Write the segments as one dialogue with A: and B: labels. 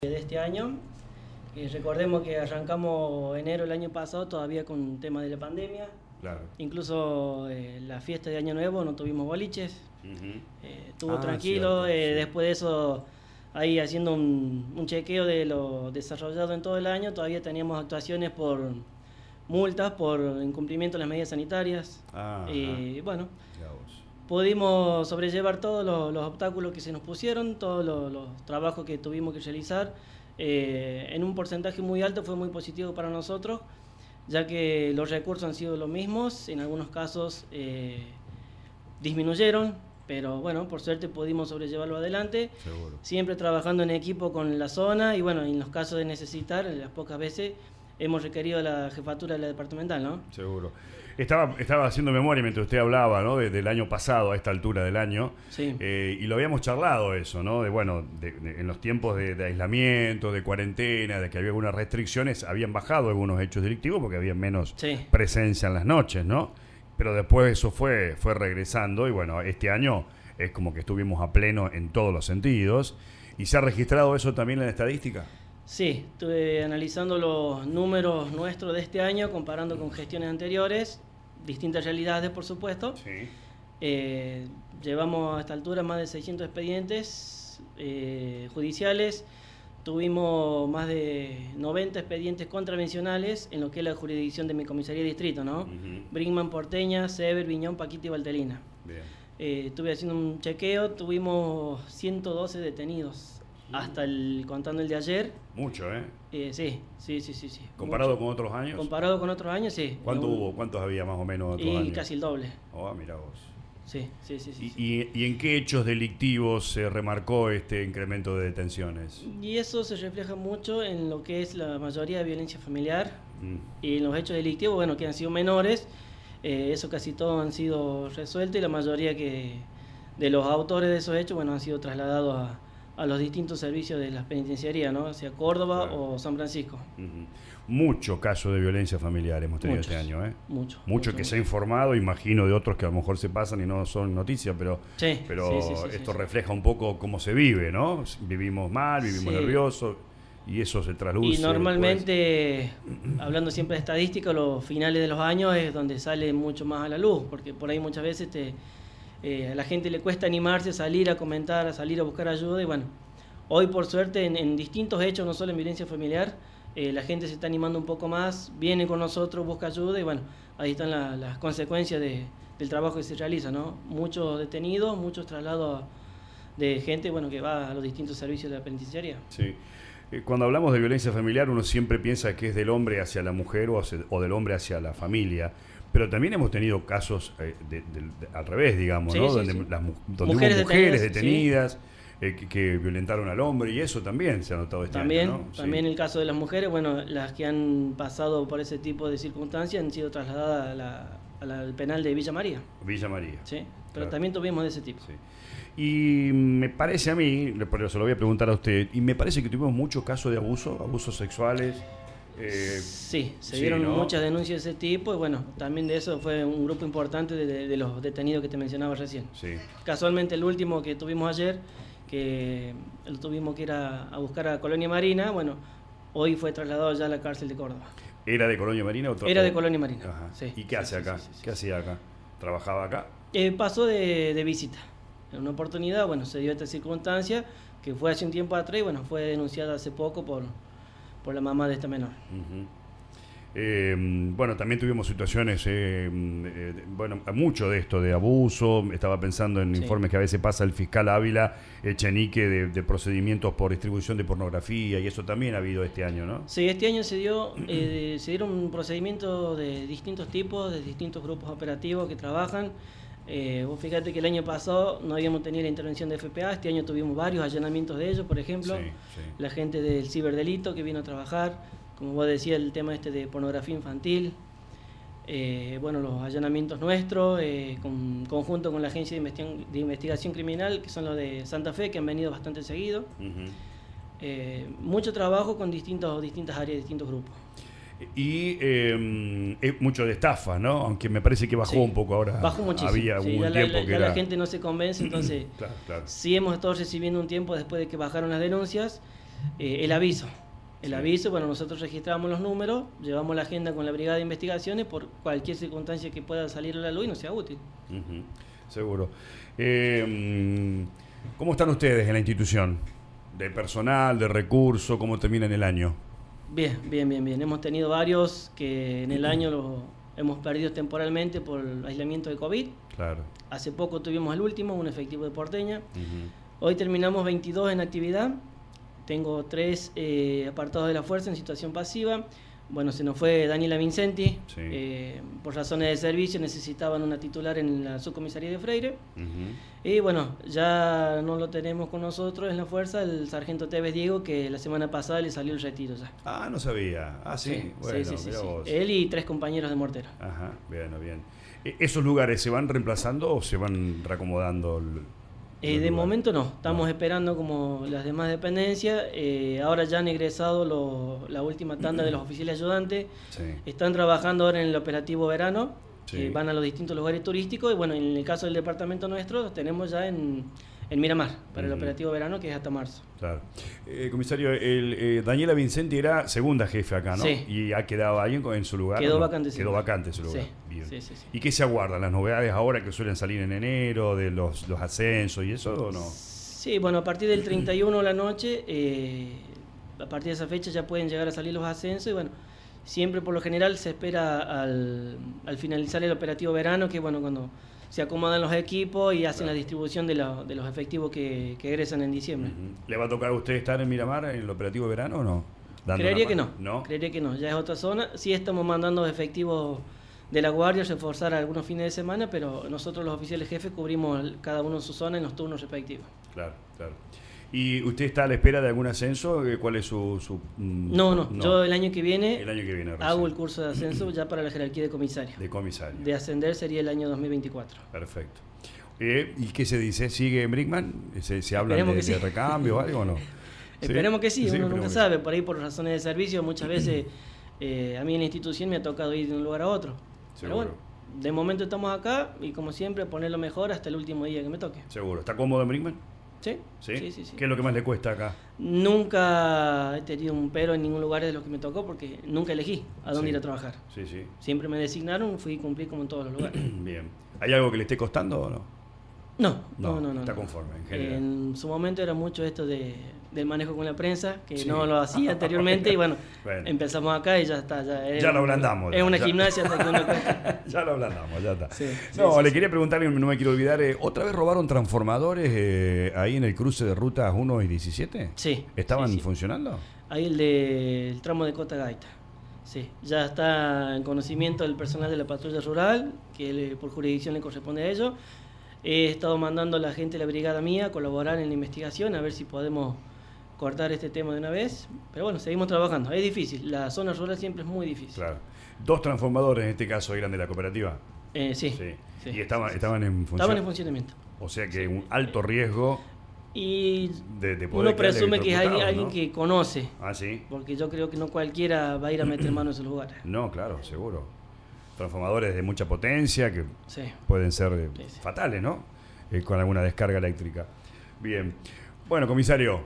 A: De este año. Recordemos que arrancamos enero del año pasado todavía con el tema de la pandemia.
B: Claro.
A: Incluso la fiesta de Año Nuevo no tuvimos boliches. Estuvo tranquilo.
B: Cierto, sí.
A: Después de eso, ahí haciendo un chequeo de lo desarrollado en todo el año, todavía teníamos actuaciones por multas, por incumplimiento de las medidas sanitarias. Bueno, pudimos sobrellevar todos los obstáculos que se nos pusieron, todos los trabajos que tuvimos que realizar. En un porcentaje muy alto fue muy positivo para nosotros, ya que los recursos han sido los mismos, en algunos casos disminuyeron, pero bueno, por suerte pudimos sobrellevarlo adelante.
B: Seguro. Siempre
A: Trabajando en equipo con la zona y bueno, en los casos de necesitar, las pocas veces hemos requerido la jefatura de la departamental, ¿no?
B: Seguro. Estaba haciendo memoria mientras usted hablaba, ¿no? Del año pasado, a esta altura del año.
A: Sí.
B: Y lo habíamos charlado eso, ¿no? En los tiempos de aislamiento, de cuarentena, de que había algunas restricciones, habían bajado algunos hechos delictivos porque había menos presencia en las noches, ¿no? Pero después eso fue regresando y bueno, este año es como que estuvimos a pleno en todos los sentidos. ¿Y se ha registrado eso también en la estadística?
A: Sí, estuve analizando los números nuestros de este año, comparando con gestiones anteriores, distintas realidades, por supuesto.
B: Sí.
A: Llevamos a esta altura más de 600 expedientes judiciales, tuvimos más de 90 expedientes contravencionales en lo que es la jurisdicción de mi comisaría de distrito, ¿no? Brinkman, Porteña, Sever, Viñón, Paquita y Valtelina.
B: Bien.
A: Estuve haciendo un chequeo, tuvimos 112 detenidos. Contando el de ayer.
B: Mucho, ¿eh?
A: Sí.
B: ¿Comparado
A: mucho.
B: con otros años?
A: Comparado con otros años, sí.
B: ¿Cuántos había más o menos otros años?
A: Casi el doble.
B: Mira vos.
A: Sí.
B: ¿Y en qué hechos delictivos se remarcó este incremento de detenciones?
A: Y eso se refleja mucho en lo que es la mayoría de violencia familiar. Y en los hechos delictivos, bueno, que han sido menores, eso casi todos han sido resueltos y la mayoría de los autores de esos hechos, bueno, han sido trasladados a los distintos servicios de las penitenciarías, ¿no? Sea Córdoba o San Francisco.
B: Muchos casos de violencia familiar hemos tenido este año, ¿eh? Mucho que se ha informado, imagino de otros que a lo mejor se pasan y no son noticias, pero esto refleja un poco cómo se vive, ¿no? Vivimos mal, vivimos nerviosos y eso se traduce.
A: Y normalmente, hablando siempre de estadística, los finales de los años es donde sale mucho más a la luz, porque por ahí muchas veces a la gente le cuesta animarse, salir a comentar, a salir a buscar ayuda y bueno, hoy por suerte en distintos hechos, no solo en violencia familiar, la gente se está animando un poco más, viene con nosotros, busca ayuda y bueno, ahí están las consecuencias del trabajo que se realiza, ¿no? Muchos detenidos, muchos traslados de gente, bueno, que va a los distintos servicios de la penitenciaría.
B: Sí. Cuando hablamos de violencia familiar uno siempre piensa que es del hombre hacia la mujer o del hombre hacia la familia. Pero también hemos tenido casos al revés, digamos, ¿no? Donde hubo mujeres detenidas que violentaron al hombre y eso también se ha notado este año, ¿no?
A: También el caso de las mujeres, bueno, las que han pasado por ese tipo de circunstancias han sido trasladadas al penal de Villa María.
B: Villa María.
A: Sí, pero
B: claro.
A: También tuvimos de ese tipo.
B: Sí. Y me parece a mí, por eso se lo voy a preguntar a usted, y me parece que tuvimos muchos casos de abusos sexuales.
A: Se dieron muchas denuncias de ese tipo y bueno, también de eso fue un grupo importante de los detenidos que te mencionaba recién.
B: Sí.
A: Casualmente el último que tuvimos ayer, que lo tuvimos que ir a buscar a Colonia Marina, bueno, hoy fue trasladado ya a la cárcel de Córdoba.
B: ¿Era de Colonia Marina?
A: Era de Colonia Marina.
B: Ajá.
A: Sí.
B: ¿Y qué hace acá? ¿Qué hacía acá? ¿Trabajaba acá?
A: Pasó de visita. En una oportunidad, bueno, se dio esta circunstancia que fue hace un tiempo atrás y bueno, fue denunciada hace poco por la mamá de esta menor.
B: Bueno, también tuvimos situaciones, mucho de esto, de abuso. Estaba pensando en informes que a veces pasa el fiscal Ávila Echenique de procedimientos por distribución de pornografía y eso también ha habido este año, ¿no?
A: Sí, este año se dieron procedimientos de distintos tipos, de distintos grupos operativos que trabajan. Vos fíjate que el año pasado no habíamos tenido la intervención de FPA, este año tuvimos varios allanamientos de ellos, por ejemplo, la gente del ciberdelito que vino a trabajar, como vos decías, el tema de pornografía infantil, los allanamientos nuestros, conjunto con la agencia de investigación criminal, que son los de Santa Fe, que han venido bastante seguido. Mucho trabajo con distintas áreas, distintos grupos.
B: Y mucho de estafa, ¿no? Aunque me parece que bajó un poco ahora.
A: Bajó muchísimo.
B: Había un tiempo que
A: la gente no se convence, entonces
B: claro.
A: sí hemos estado recibiendo un tiempo después de que bajaron las denuncias. el aviso. El aviso, bueno, nosotros registramos los números, llevamos la agenda con la brigada de investigaciones por cualquier circunstancia que pueda salir a la luz y no sea útil.
B: Seguro. ¿Cómo están ustedes en la institución? ¿De personal, de recursos? ¿Cómo terminan el año?
A: Bien. Hemos tenido varios que en el año los hemos perdido temporalmente por el aislamiento de COVID.
B: Claro.
A: Hace poco tuvimos el último, un efectivo de Porteña. Hoy terminamos 22 en actividad. Tengo 3 apartados de la fuerza en situación pasiva. Bueno, se nos fue Daniela Vincenti. Por razones de servicio necesitaban una titular en la subcomisaría de Freire. Y bueno, ya no lo tenemos con nosotros en la fuerza, el sargento Tevez Diego, que la semana pasada le salió el retiro ya.
B: Ah, no sabía. Ah, sí. Bueno,
A: sí.
B: Vos.
A: Él y 3 compañeros de mortero.
B: Ajá, bien. ¿Esos lugares se van reemplazando o se van reacomodando?
A: De momento no, estamos esperando como las demás dependencias. Ahora ya han egresado la última tanda de los oficiales ayudantes. Están trabajando ahora en el operativo verano, que van a los distintos lugares turísticos. Y bueno, en el caso del departamento nuestro, los tenemos ya en Miramar, para el operativo verano, que es hasta marzo.
B: Claro. Comisario, Daniela Vincenti era segunda jefe acá, ¿no?
A: Sí.
B: ¿Y ha quedado alguien en su lugar?
A: Quedó vacante.
B: Quedó vacante su lugar.
A: Sí.
B: Bien.
A: Sí.
B: ¿Y qué se aguardan? ¿Las novedades ahora que suelen salir en enero, de los ascensos y eso o no?
A: Sí, bueno, a partir del 31 de la noche, a partir de esa fecha ya pueden llegar a salir los ascensos y bueno, siempre por lo general se espera al finalizar el operativo verano, que bueno, cuando se acomodan los equipos y hacen la distribución de los efectivos que egresan en diciembre.
B: ¿Le va a tocar a usted estar en Miramar en el operativo verano o no?
A: Creería que no, ya es otra zona. Sí estamos mandando efectivos de la guardia, reforzar algunos fines de semana, pero nosotros los oficiales jefes cubrimos cada uno en su zona en los turnos respectivos.
B: Claro. ¿Y usted está a la espera de algún ascenso? ¿Cuál es su
A: No, yo el año que viene hago el
B: recién.
A: Curso de ascenso ya para la jerarquía de comisario.
B: De comisario.
A: De ascender sería el año 2024.
B: Perfecto. ¿Y qué se dice? ¿Sigue en Brinkman? ¿Se habla de recambio o algo o no?
A: Esperemos que sí, uno nunca sabe. Por ahí, por razones de servicio, muchas veces a mí en la institución me ha tocado ir de un lugar a otro. Pero bueno, de momento estamos acá y como siempre poner lo mejor hasta el último día que me toque.
B: Seguro. ¿Está cómodo en Brinkman?
A: Sí.
B: ¿Qué es lo que más le cuesta acá?
A: Nunca he tenido un pero en ningún lugar de los que me tocó porque nunca elegí a dónde ir a trabajar. Siempre me designaron, fui y cumplí como en todos los lugares.
B: Bien. ¿Hay algo que le esté costando o no?
A: No.
B: Está conforme en general.
A: En su momento era mucho esto del manejo con la prensa, que no lo hacía anteriormente y bueno, empezamos acá y ya está.
B: Ya lo ablandamos.
A: Es una gimnasia hasta que uno
B: ya lo ablandamos, ya está.
A: Le
B: quería preguntar, no me quiero olvidar, ¿otra vez robaron transformadores ahí en el cruce de rutas 1 y 17?
A: Sí.
B: ¿Estaban funcionando?
A: Ahí el tramo de Cota Gaita. Sí, ya está en conocimiento del personal de la patrulla rural, que por jurisdicción le corresponde a ellos. He estado mandando a la gente de la brigada mía a colaborar en la investigación, a ver si podemos cortar este tema de una vez. Pero bueno, seguimos trabajando. Es difícil, la zona rural siempre es muy difícil.
B: Claro. 2 transformadores en este caso eran de la cooperativa.
A: Sí.
B: ¿Y estaban en funcionamiento?
A: Estaban en funcionamiento.
B: O sea que un alto riesgo
A: y
B: de poder
A: uno presume que es alguien que conoce.
B: Ah, sí.
A: Porque yo creo que no cualquiera va a ir a meter mano en esos lugares.
B: No, claro, seguro. Transformadores de mucha potencia que pueden ser fatales, ¿no? Con alguna descarga eléctrica. Bien. Bueno, comisario,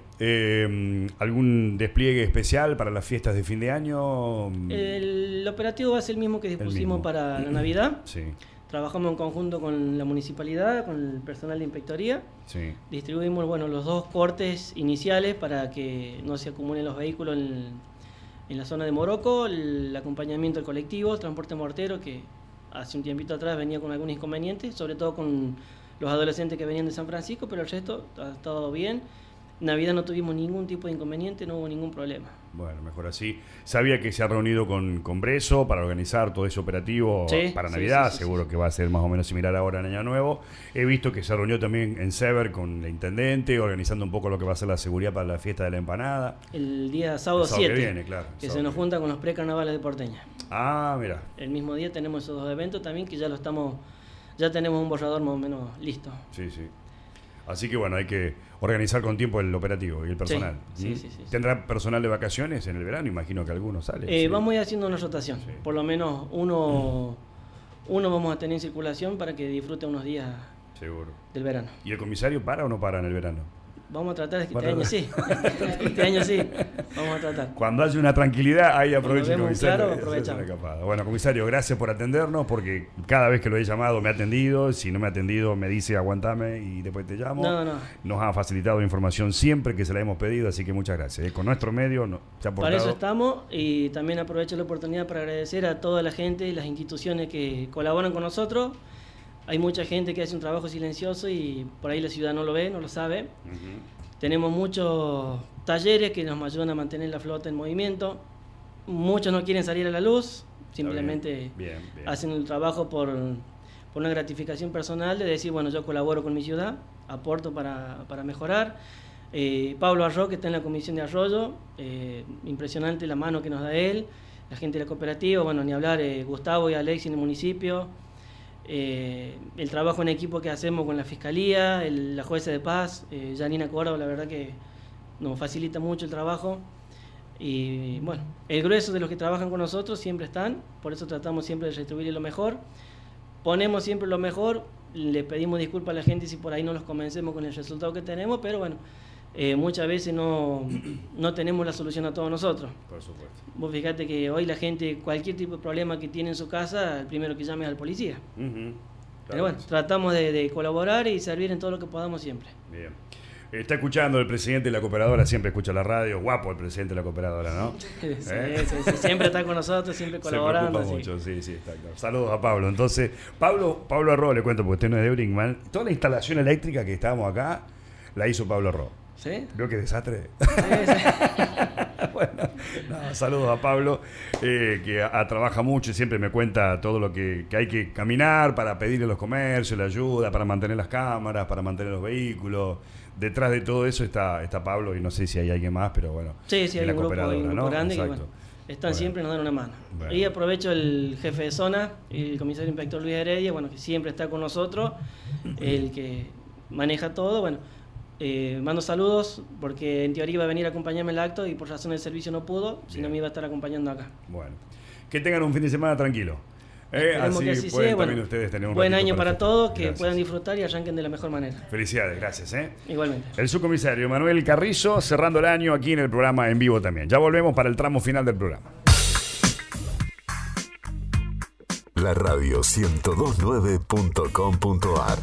B: ¿algún despliegue especial para las fiestas de fin de año?
A: El operativo va a ser el mismo que dispusimos para la Navidad.
B: Sí.
A: Trabajamos en conjunto con la municipalidad, con el personal de inspectoría.
B: Sí.
A: Distribuimos los 2 cortes iniciales para que no se acumulen los vehículos en la zona de Morocco, el acompañamiento del colectivo, el transporte mortero, que hace un tiempito atrás venía con algún inconveniente, sobre todo con los adolescentes que venían de San Francisco, pero el resto ha estado bien. Navidad no tuvimos ningún tipo de inconveniente, no hubo ningún problema.
B: Bueno, mejor así. Sabía que se ha reunido con Breso para organizar todo ese operativo para Navidad, seguro que va a ser más o menos similar ahora en Año Nuevo. He visto que se reunió también en Sever con la intendente, organizando un poco lo que va a ser la seguridad para la fiesta de la empanada.
A: El día sábado 7,
B: que viene, claro,
A: que se nos junta con los precarnavales de Porteña.
B: Ah, mira.
A: El mismo día tenemos esos 2 eventos también que ya tenemos un borrador más o menos listo.
B: Sí. Así que bueno, hay que organizar con tiempo el operativo y el personal.
A: Sí.
B: ¿Tendrá personal de vacaciones en el verano? Imagino que algunos salen.
A: Vamos a ir haciendo una rotación. Sí. Por lo menos uno vamos a tener en circulación para que disfrute unos días del verano.
B: ¿Y el comisario para o no para en el verano?
A: vamos a tratar de que este año sí. Este año sí, vamos a tratar.
B: Cuando haya una tranquilidad, ahí aprovecha el comisario.
A: Claro, aprovechamos.
B: Bueno, comisario, gracias por atendernos, porque cada vez que lo he llamado me ha atendido. Si no me ha atendido, me dice aguantame y después te llamo.
A: No.
B: Nos ha facilitado información siempre que se la hemos pedido, así que muchas gracias. Con nuestro medio se ha aportado.
A: Para eso estamos, y también aprovecho la oportunidad para agradecer a toda la gente y las instituciones que colaboran con nosotros. Hay mucha gente que hace un trabajo silencioso y por ahí la ciudad no lo ve, no lo sabe. Tenemos muchos talleres que nos ayudan a mantener la flota en movimiento. Muchos no quieren salir a la luz, simplemente
B: bien.
A: hacen el trabajo por una gratificación personal de decir, bueno, yo colaboro con mi ciudad, aporto para mejorar. Pablo Arro, que está en la comisión de Arroyo, impresionante la mano que nos da él, la gente de la cooperativa, bueno, ni hablar, Gustavo y Alex en el municipio. El trabajo en equipo que hacemos con la Fiscalía, la jueza de paz, Janina Córdoba, la verdad que nos facilita mucho el trabajo. Y bueno, el grueso de los que trabajan con nosotros siempre están, por eso tratamos siempre de retribuir lo mejor. Ponemos siempre lo mejor, le pedimos disculpas a la gente si por ahí no los convencemos con el resultado que tenemos, pero bueno, muchas veces no tenemos la solución a todos nosotros.
B: Por supuesto.
A: Vos fíjate que hoy la gente, cualquier tipo de problema que tiene en su casa, el primero que llame es al policía. Pero bueno, tratamos de colaborar y servir en todo lo que podamos siempre.
B: Bien. Está escuchando el presidente de la cooperadora, siempre escucha la radio. Guapo el presidente de la cooperadora, ¿no?
A: Sí, siempre está con nosotros, siempre colaborando.
B: Se preocupa mucho, sí, está claro. Saludos a Pablo. Entonces, Pablo Arro, le cuento porque usted no es de Brinkman. Toda la instalación eléctrica que estábamos acá la hizo Pablo Arro.
A: ¿Sí?
B: ¿Vio qué desastre?
A: Sí.
B: Bueno, saludos a Pablo, que trabaja mucho y siempre me cuenta todo lo que hay que caminar para pedirle a los comercios, la ayuda, para mantener las cámaras, para mantener los vehículos. Detrás de todo eso está Pablo, y no sé si hay alguien más, pero bueno.
A: Sí, hay un grupo grande,
B: Exacto.
A: que bueno, están siempre, nos dan una mano.
B: Bueno.
A: Y aprovecho el jefe de zona, el comisario inspector Luis Heredia, bueno, que siempre está con nosotros, el que maneja todo, bueno. Mando saludos porque en teoría iba a venir a acompañarme el acto y por razón del servicio no pudo, sino me iba a estar acompañando acá.
B: Bueno, que tengan un fin de semana tranquilo.
A: Así
B: pueden
A: bueno,
B: ustedes tener un
A: buen año para todos, que
B: gracias.
A: Puedan disfrutar y arranquen de la mejor manera.
B: Felicidades, gracias.
A: Igualmente.
B: El subcomisario Manuel Carrizo cerrando el año aquí en el programa en vivo también. Ya volvemos para el tramo final del programa.
C: La radio 1029.com.ar.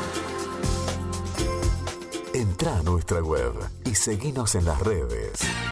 C: Entra a nuestra web y seguinos en las redes.